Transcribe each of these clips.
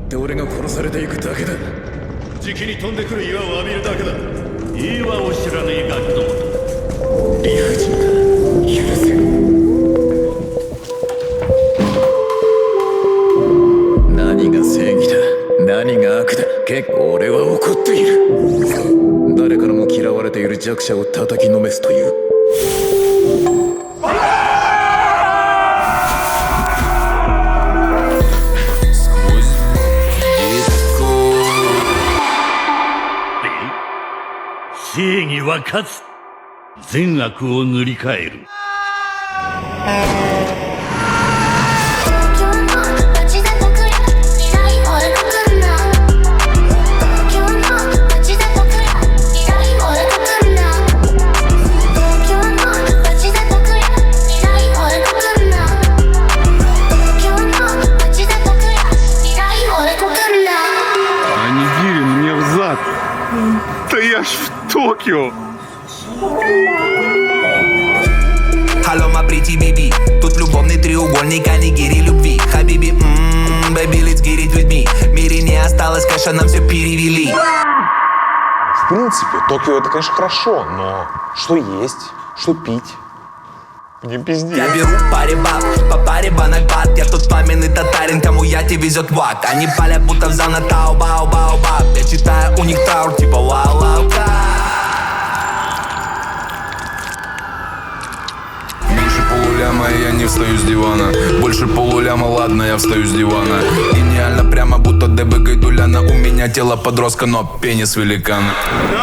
って俺が殺されていくだけだ。 じきに飛んでくる岩を浴びるだけだ。岩を知らねえガキどもだ。 理不尽だ。許せん。何が正義だ、何が悪だ。結構俺は怒っている。誰からも嫌われている弱者を叩きのめすという。 正義は勝つ。善悪を塗り替える。 Hello, my pretty baby. Тут любовный треугольник, а не гири любви. Хабиби, baby, let's get it with me. В мире не осталось кэша, нам все перевели. В принципе, Токио это, конечно, хорошо, но что есть, что пить? Не пизди. Я беру паре баб, по паре банок бат. Я тот пламенный татарин, кому яти везет вак. Они палят, будто в зал на тау, бау, бау, баб. Я читаю у них траур, типа вау, вау, ка. Полуляма, и я не встаю с дивана. Больше полуляма, ладно, я встаю с дивана. Гениально, прямо будто ДБ Гайдуляна. У меня тело подростка, но пенис великана.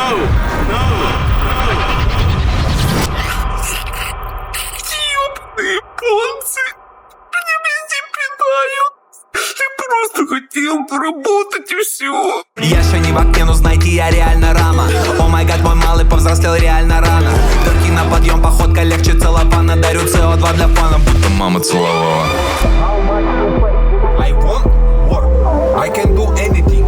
Ёбаные японцы, они везде предают. Ты просто хотел поработать и все. Я еще не в окне, но знайте, я реально рама. О май гад, мой малый повзрослел реально рано. Только на подъем, походка легче целлофана. Дарю CO2 для фана, будто мама целовала. I want work, I can do anything.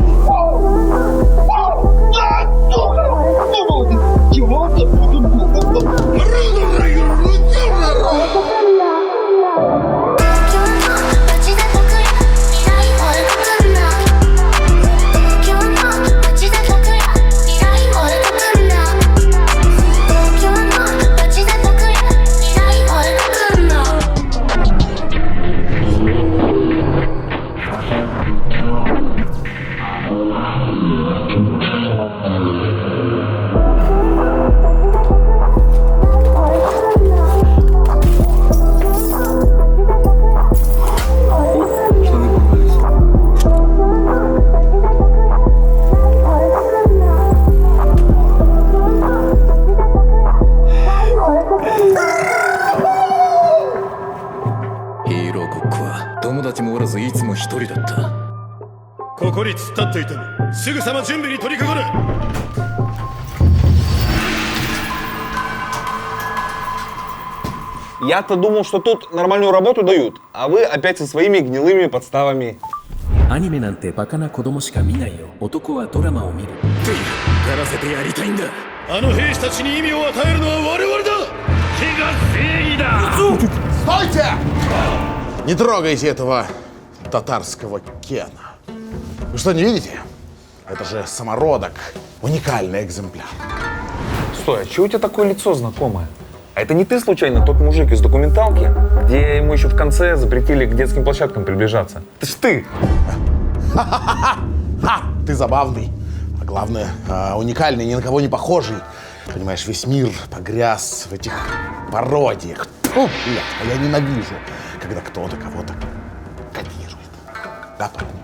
Я-то думал, что тут нормальную работу дают, а вы опять со своими гнилыми подставами. アニメなんてバカな子供しか見ないよ。男はドラマを見る。 やらせてやりたいんだ。 あの兵士たちに意味を与えるのは我々だ。手が正義だ。 Стойте! Не трогайте этого татарского Кена. Вы что, не видите? Это же самородок, уникальный экземпляр. Стой, а чего у тебя такое лицо знакомое? А это не ты, случайно, тот мужик из документалки, где ему еще в конце запретили к детским площадкам приближаться? Это ж ты! Ты забавный, а главное, уникальный, ни на кого не похожий. Понимаешь, весь мир погряз в этих пародиях. Блядь, а я ненавижу, когда кто-то кого-то копирует. Да, парень?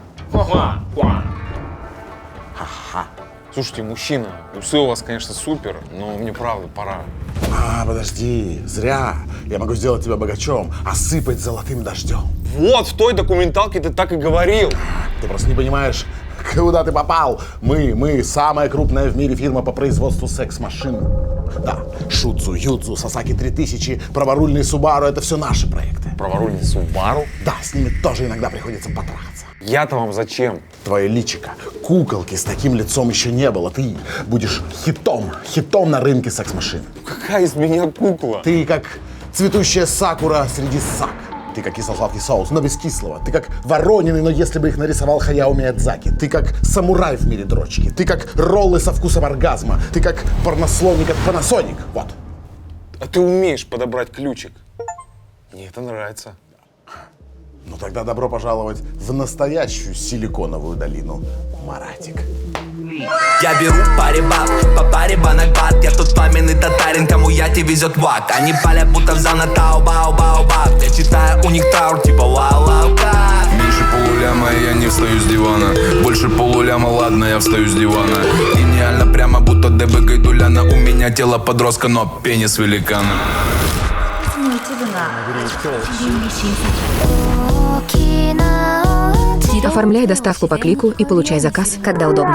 Ха-ха. Слушайте, мужчина, усы у вас, конечно, супер, но мне правда пора. Подожди, зря. Я могу сделать тебя богачом, осыпать золотым дождем. Вот, в той документалке ты так и говорил. Ты просто не понимаешь, куда ты попал. Мы самая крупная в мире фирма по производству секс-машин. Да, Шудзу, Юдзу, Сасаки 3000, праворульный Субару — это все наши проекты. Праворульный Субару? Да, с ними тоже иногда приходится потрахаться. Я-то вам зачем? Твое личико. Куколки с таким лицом еще не было. Ты будешь хитом на рынке секс-машин. Какая из меня кукла? Ты как цветущая сакура среди сак. Ты как кисло-сладкий соус, но без кислого. Ты как Воронины, но если бы их нарисовал Хаяо Миядзаки. Ты как самурай в мире дрочки. Ты как роллы со вкусом оргазма. Ты как порнословник от Panasonic. Вот. А ты умеешь подобрать ключик. Мне это нравится. Ну тогда добро пожаловать в настоящую силиконовую долину, Маратик. Я беру паре баб, по паре банок бат. Я тут пламенный татарин, кому яти везет вак. Они палят, будто в зана тау-бау-бау-бау. Я читаю у них траур, типа вау-вау как. Меньше полуляма, и я не встаю с дивана. Больше полуляма, ладно, я встаю с дивана. Гениально, прямо будто ДБ Гайдуляна. У меня тело подростка, но пенис великана. Оформляй доставку по клику и получай заказ, когда удобно.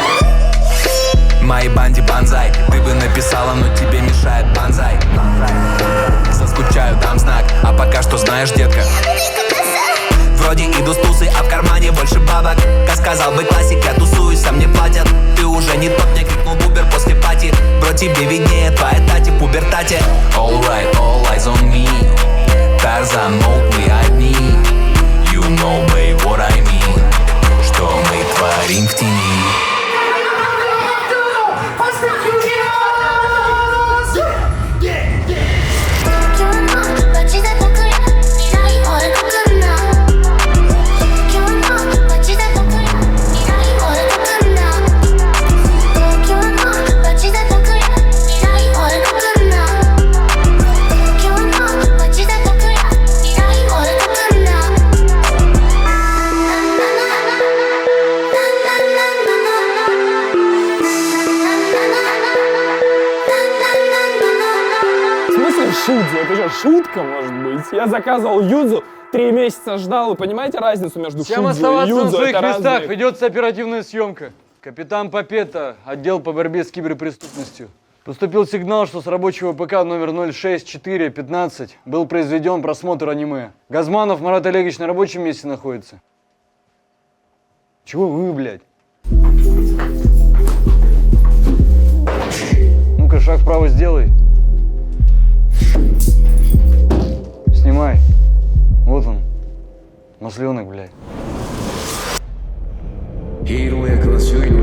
Моей банде банзай. Ты бы написала, но тебе мешает банзай. Соскучаю, дам знак. А пока что знаешь, детка, вроде иду с тусы, а в кармане больше бабок. Как сказал бы классик, я тусуюсь, а мне платят. Ты уже не тот, мне крикнул в Uber после пати. Бро, тебе виднее, твоя тати в пубертате. All right, all eyes on me. Тарзан, Моукли, одни. You know, babe, what I mean. Что мы творим в тени. Шудзи, это же шутка, может быть. Я заказывал юдзу, 3 месяца ждал. Вы понимаете разницу между Всем шудзи и оставаться юдзу? на своих Это местах. разные. Ведется оперативная съемка. Капитан Попета, отдел по борьбе с киберпреступностью. Поступил сигнал, что с рабочего ПК номер 06415 был произведен просмотр аниме. Газманов Марат Олегович на рабочем месте находится. Чего вы, блядь? Ну-ка, шаг вправо сделай. Снимай. Вот он. Масленок, блядь. ヒーロー役は周囲の